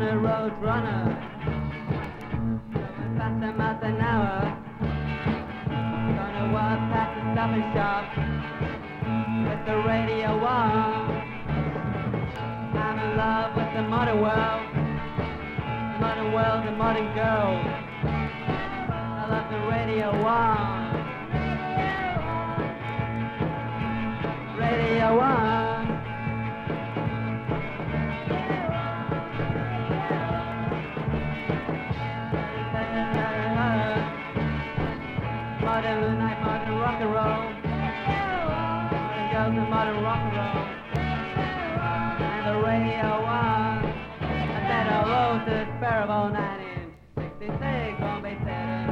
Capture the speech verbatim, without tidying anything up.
on a road runner, going faster miles an hour. Gonna walk past the stop and shop with the radio on. I'm in love with the modern world, the modern world, the modern girl. I love the radio on, radio on. Modern night, modern rock and roll, modern girls and modern rock and roll, and the radio on. I said hello to the Sparrow nineteen sixty-six.